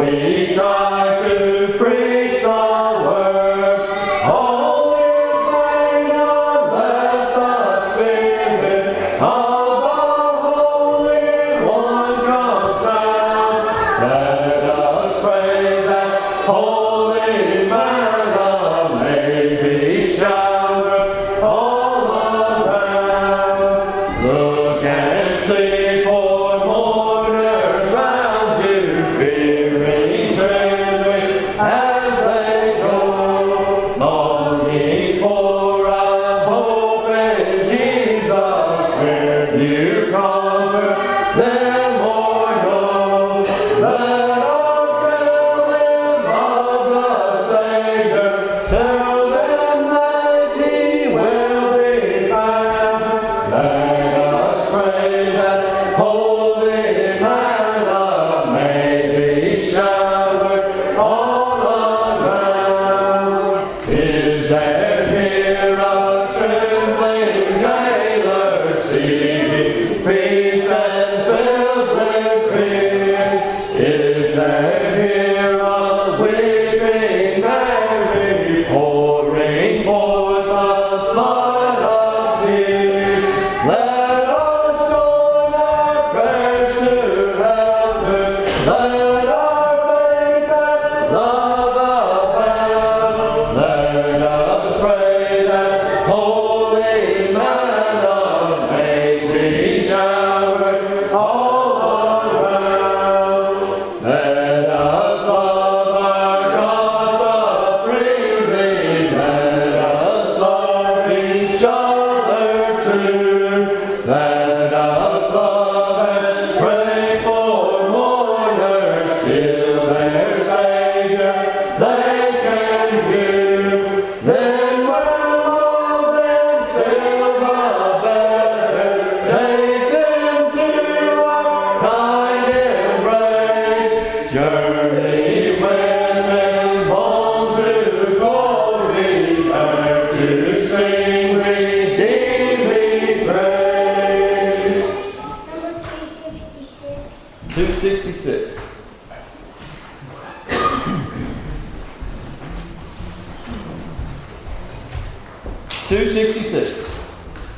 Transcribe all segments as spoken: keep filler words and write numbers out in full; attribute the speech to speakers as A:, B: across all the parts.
A: two sixty-six.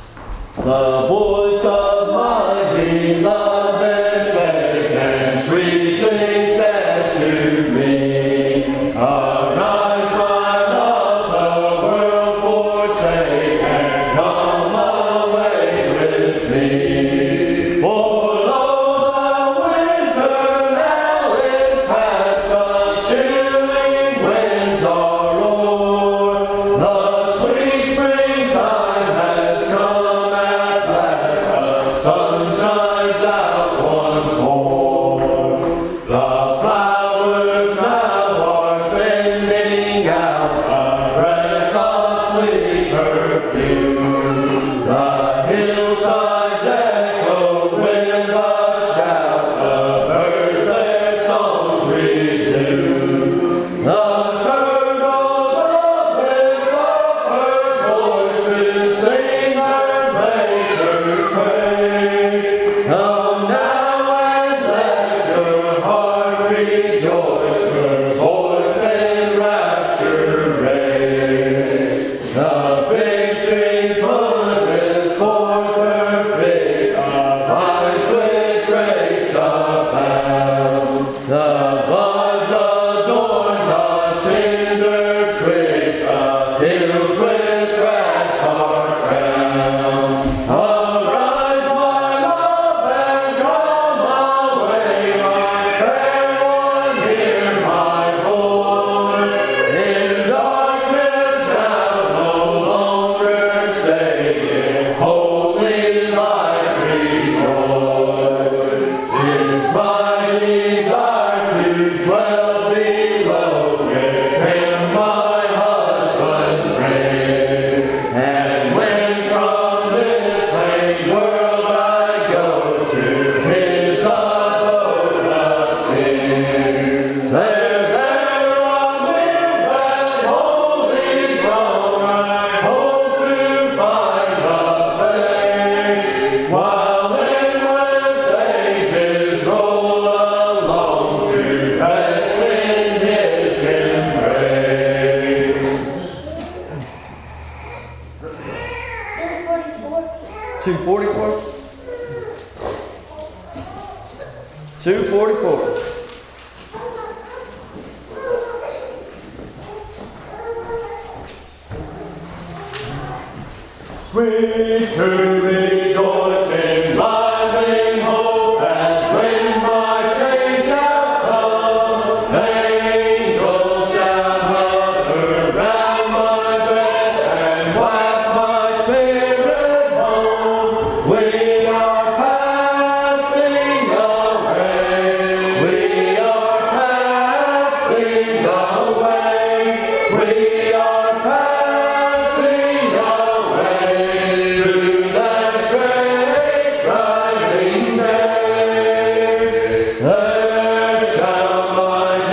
A: The voice of my beloved spake and sweetly said to me, arise, my love, the world forsake, and come away with me. For lo, the winter now is past, the chilling winds are o'er. The sweet springtime has come at last, the sun shines out once more. The flowers now are sending out a breath of sweet perfume. The hillsides echo with a shout, the birds their songs resume. The turtle doves of her voices sing her maker's praise. Come now and let your heart rejoice, her voice in rapture raise. The big tree putteth forth her figs, the vines with grapes abound. The buds adorn the tender twigs, the hills with grass are crowned. Arise, my love, and come away, my fair one, hear my voice. In darkness now no longer stay, in holy light rejoice. 'Tis my desire to dwell below, with him my husband friend. And when from this vain world I go to his abode of sin, there, there amid that holy throne I hope to find a place, while endless ages roll along to rest Sweet to rejoice in living hope, and when my change shall come, angels shall hover round my bed and waft my spirit home. We are passing away. We are passing away. We are passing away to that great rising day. There shall my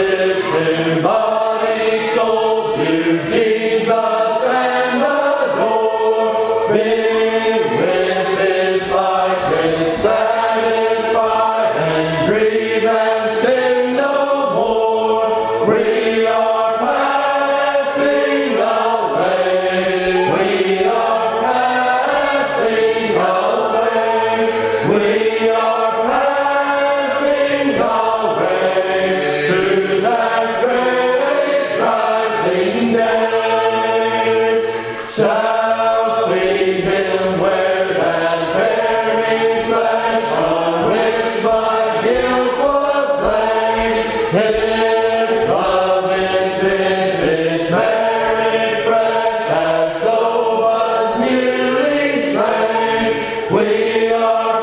A: disembodied soul view Jesus and adore. Be with His likeness satisfied and grieve and sin no more. We are passing away. We are passing away. We are passing away to that great rising day. Shall see Him wear that very flesh on which my guilt was laid. His loving tints, His merit fresh, as though but newly slain. We are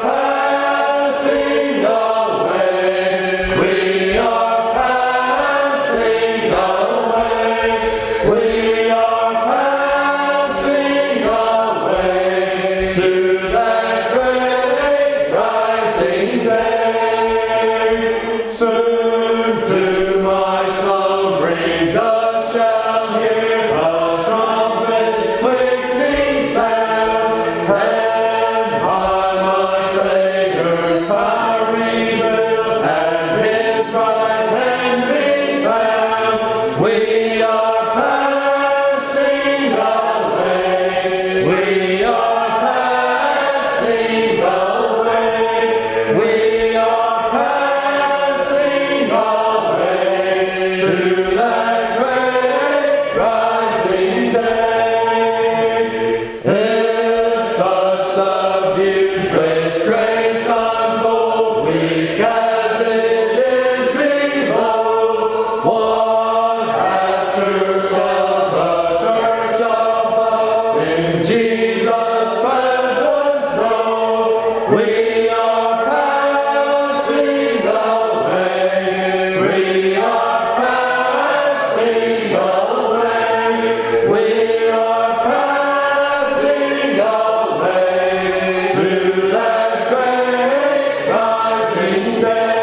A: passing away. We are passing away. We are passing away to that great rising day. Soon to my slumbering dust shall hear a trumpet's quickening sound, and by my Savior's power rebuilt, and His right hand be found. We are passing away. We are passing away. We are passing away to that great rising day. If such the views which grace unfold, weak as it is below, what rapture shells the church above in Jesus' presence know. We are passing away. We are passing away. We are passing away to that great rising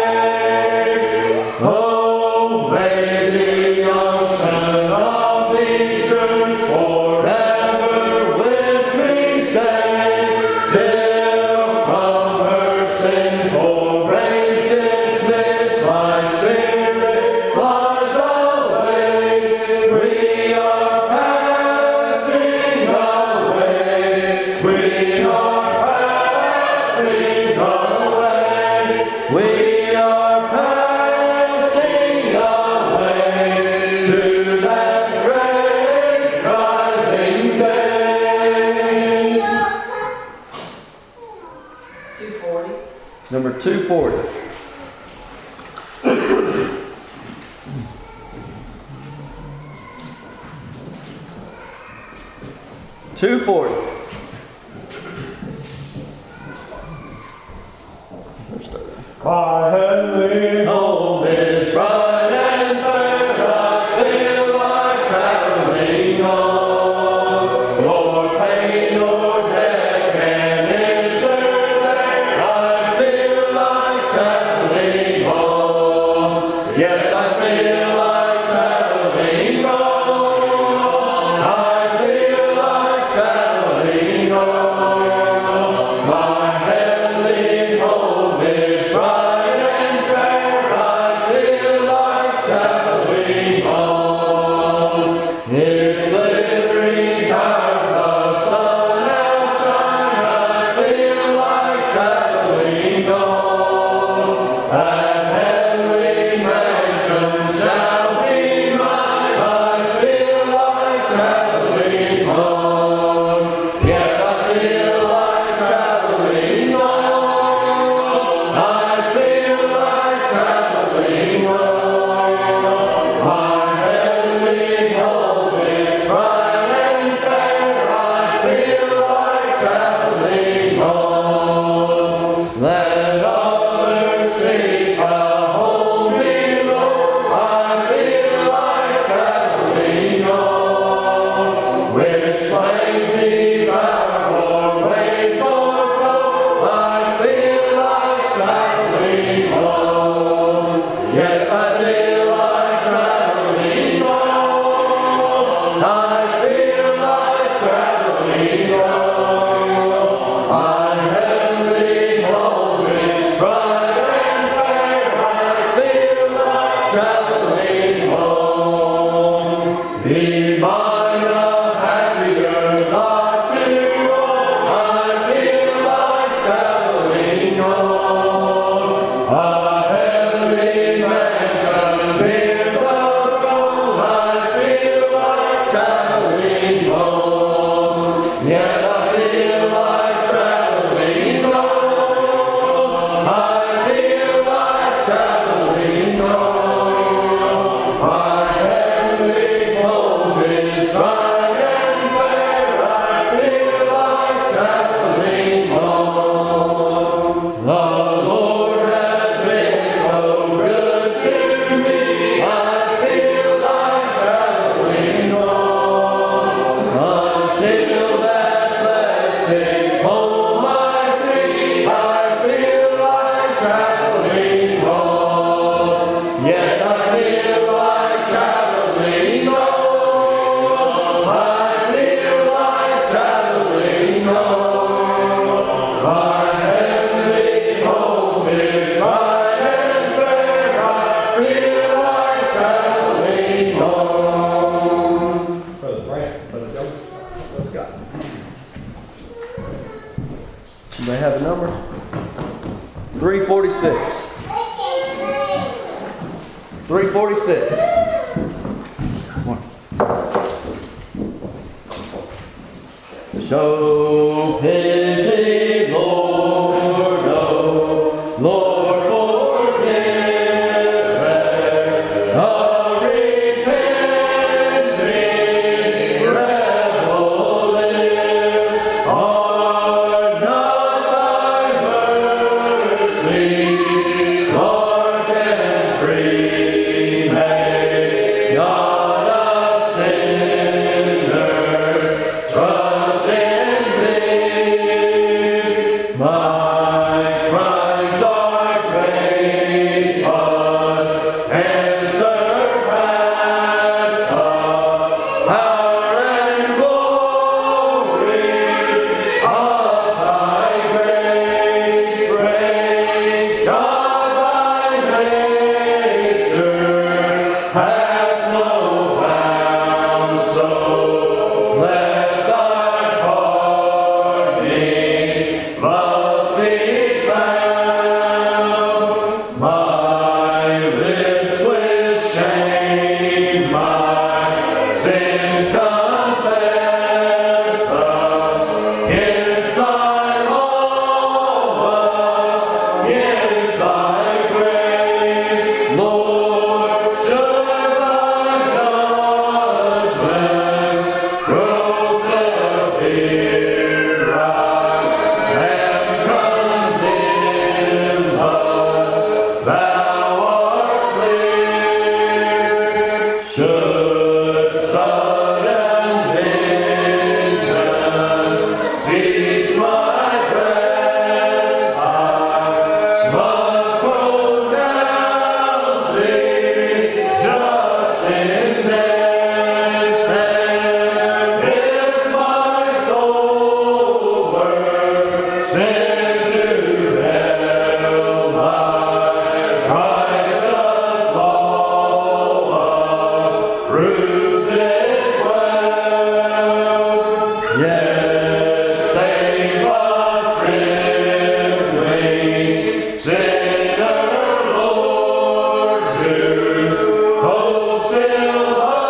A: day. Oh, may the unction of these truths forever with me stay, till from her sinful rage dismissed my spirit flies away. We are passing away. We are passing away. We are passing away to that great rising day.
B: two forty.
A: Number two forty. Two forty. My heavenly home is bright and fair. I feel like traveling on. Nor pain nor death can enter there. I feel like traveling on. Yes, I feel like traveling on. I feel like traveling on. My heavenly home is bright and fair. I feel like traveling on. Its glittering towers of sun outshine. I feel like traveling on. And heavenly mansions shall
B: forty-six. three forty-six. Show pity, Lord, oh, Lord, forgive a repenting rebel live. Are not thy mercies large and free? May not a sinner trust in thee. My crimes are great, but and surpass the power and glory of thy grace. Great God, thy nature hath no bounds, so let thy pardoning love be found. My lips with shame my sins confess against thy law, against thy grace. Lord, should thy judgment gross appear, I am condemned, but thou art clear. Should sudden vengeance seize my breath, I must pronounce thee just in death. And if my soul were sent to hell, my righteous law approves it well. Yet save a trembling sinner, Lord, whose hope still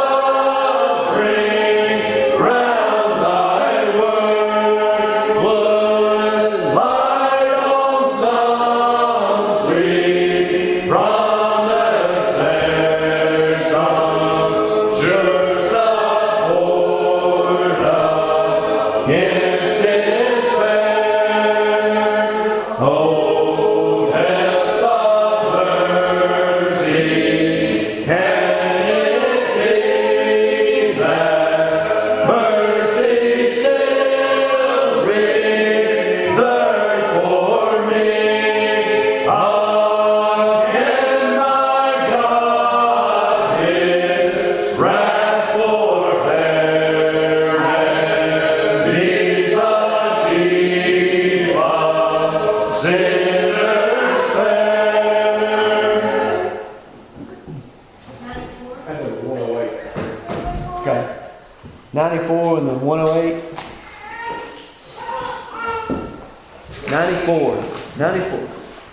B: hovering round thy word. Would light on some sweet promise there, some sure support against despair. Oh, help of mercy, can it be that mercy still reserved for me? Again, my God, His wrath forbear, and be the chief of sinners fair. Okay. ninety-four and then one oh eight. ninety-four. ninety-four.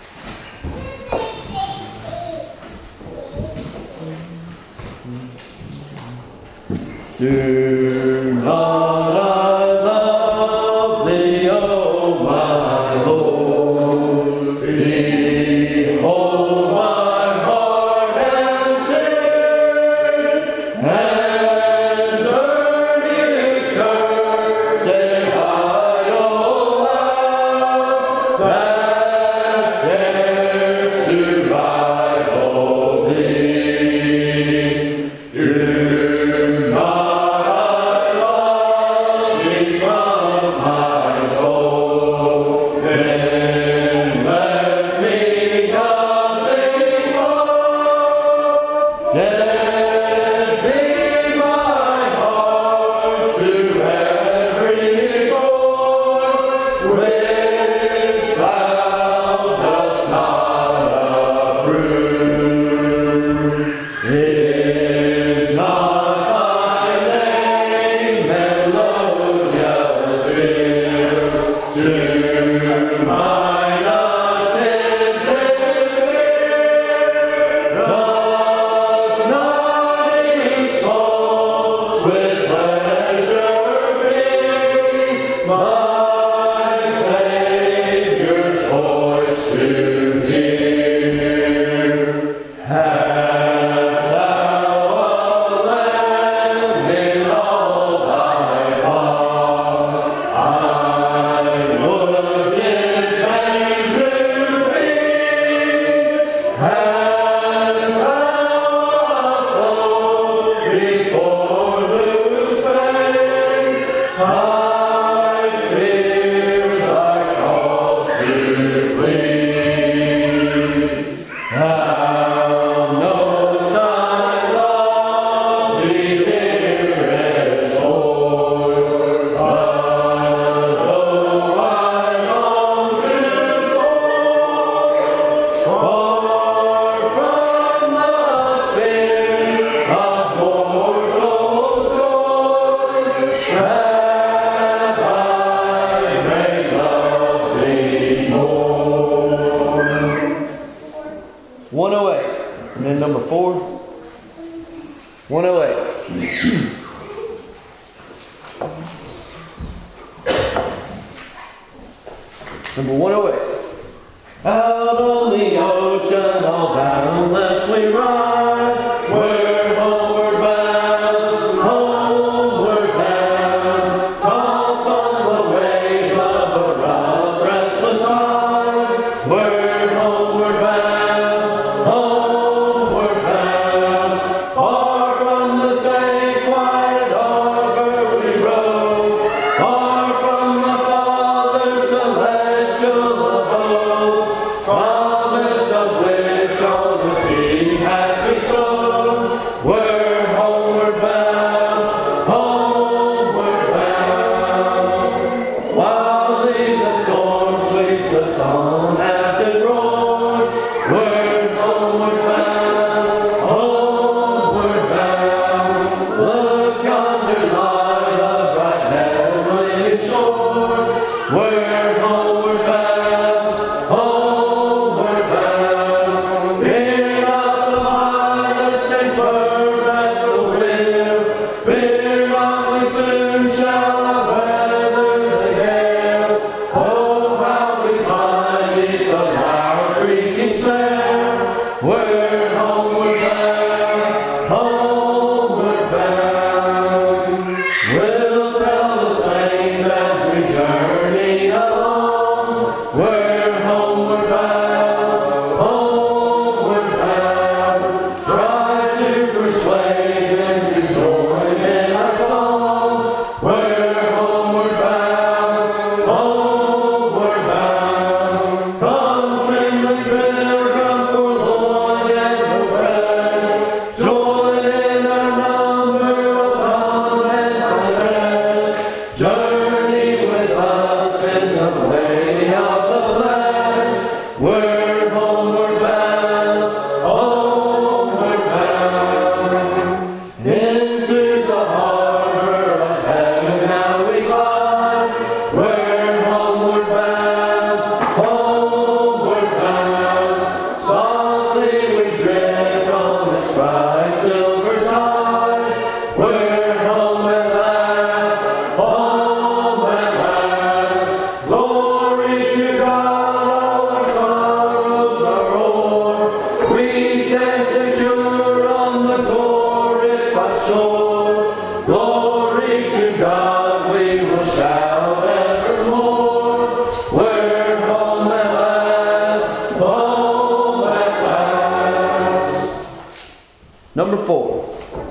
B: Do not I love thee, O my Lord? Behold my heart and sin, and turn his curses high, O love, that dares to rival thee. Do not To mine attendant one oh eight. Number one oh eight.
A: Out on the ocean, all boundless we ride. We're homeward bound, homeward bound. Tossed on the waves of a rough, restless tide. We're homeward bound, homeward bound. Far from the safe, quiet harbor we row. Far from the Father's celestial abode. Promise of which on the sea hath bestowed. We're homeward bound, homeward bound. Wildly the storm sweeps us on as it roars. We're homeward bound, homeward bound. Look yonder lie the bright heavenly shores. We're homeward bound, homeward bound. Fear not the pilot stays firm at the wheel. Fear not, we soon shall weather the gale. Oh, how we climb beneath the loud creaking sail. We're homeward bound, homeward bound. We'll tell the saints as we journey along. We're homeward bound, homeward bound. Try to persuade them to join in our song. We're homeward bound, homeward bound. Come, trembling pilgrim, forlorn and oppressed. Join in our number of come and find rest. Journey with us in the way of the blessed. We're homeward bound, homeward bound. Into the harbor of heaven now we glide. We're homeward bound, homeward bound. Softly we drift on its bright silver tide. We're home at last, home at last. Glory to God, all our sorrows are o'er. We stand secure on the glorified shore. Glory to God, we will shout evermore. We're home at last, home at last.
B: Number four.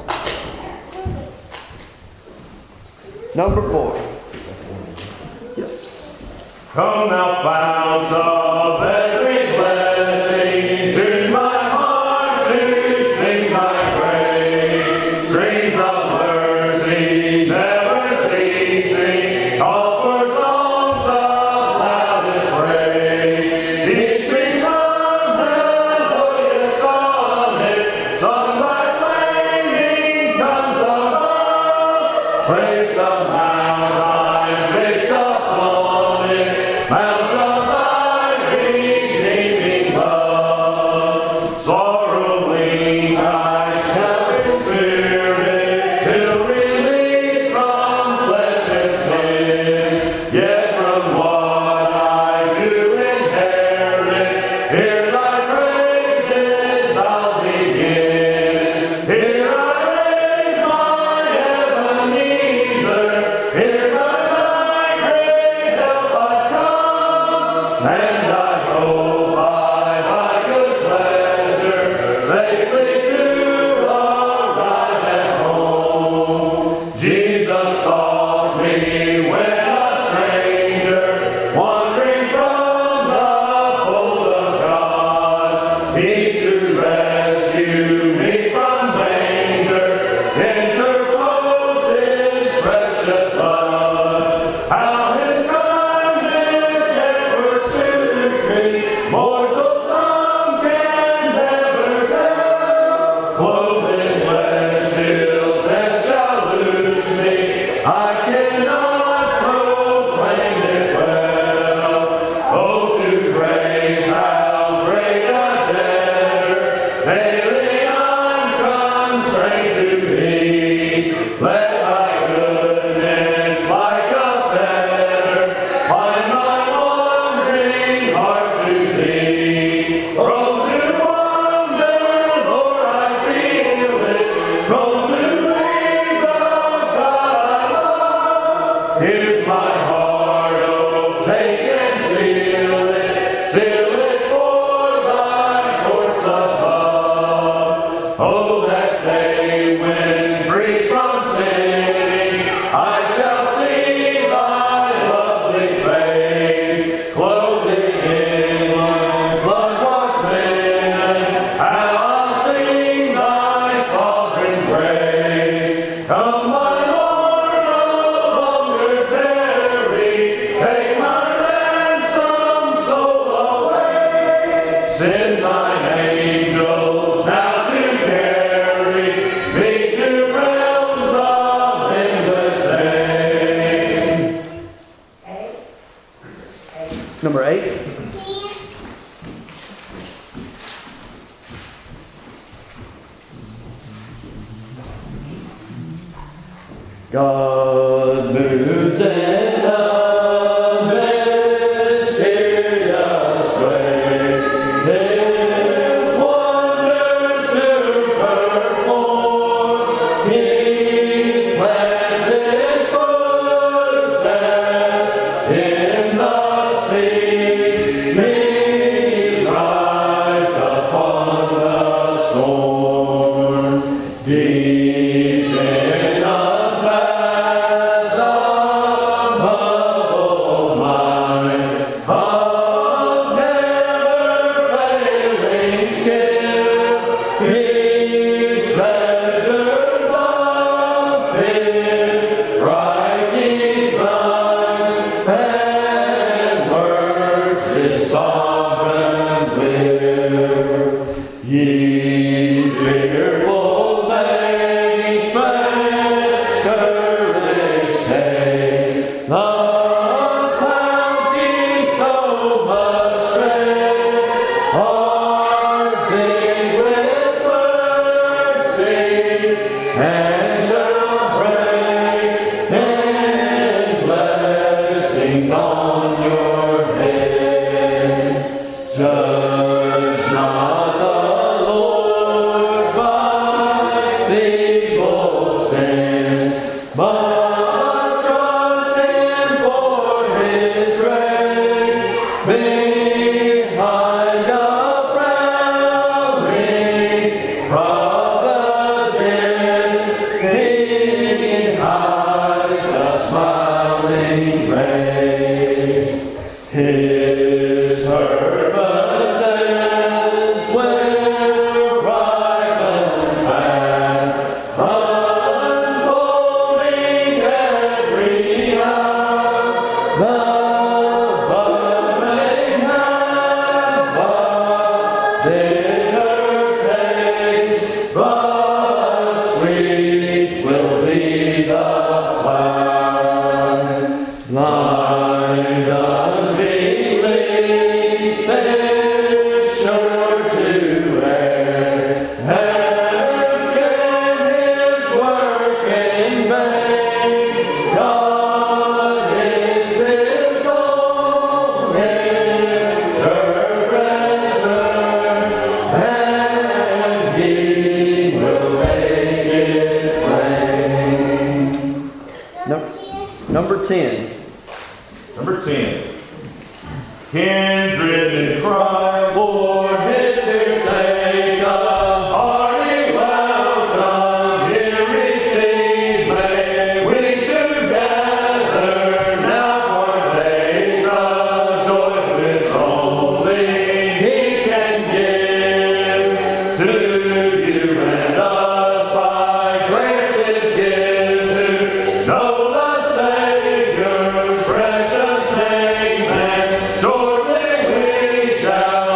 B: Number four. Yes.
A: Come thou fount of every blessing, tune my heart to sing thy praise. Streams of mercy never ceasing, offer songs of loudest praise. Each brings some melodious sonnet, sung by flaming tongues above. Praise the Mount I fixed upon it, Mount of thy grace. Come, my Lord, no longer tarry. Take my ransom soul away. Send thine angels now to carry me to realms of endless day.
B: Number eight. God moves in a mysterious way. His wonders to perform. He plants his footsteps in the sea. He rides upon the storm. Deep in a Ye fearful saints, fresh courage take. The bounty so much strength are big with mercy, and shall break and blessings on your head. Judge not but trust Him for His grace. Behind a frowning providence, He hides a smiling face. His purpose ends will ripen fast. Blind unbelief is sure to err, and sin His work in vain. God is His only interpreter, and He will make it plain. Number, number ten.
A: Number ten. Kindred in Christ,
B: For His sake, a
A: hearty welcome here receive. May we together now partake the joys which only He can give to you and us by grace His gift to know the Savior's precious name, and shortly we shall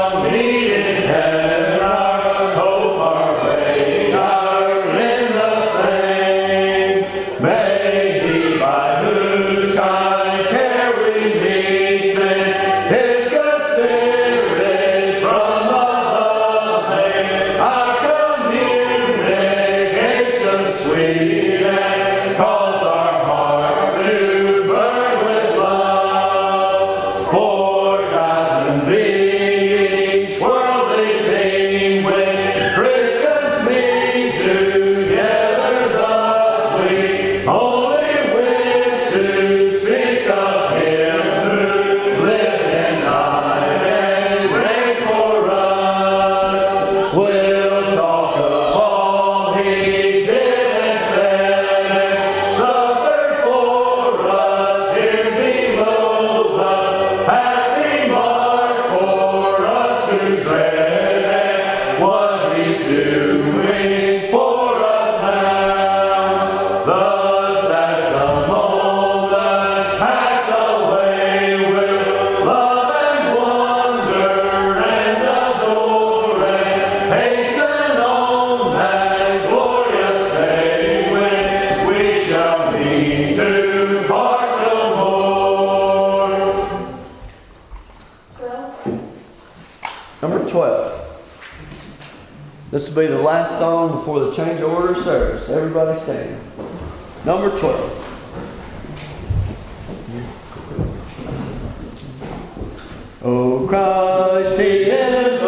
B: This will be the last song before the change order of service. Everybody stand. Number twelve. Oh Christ, He is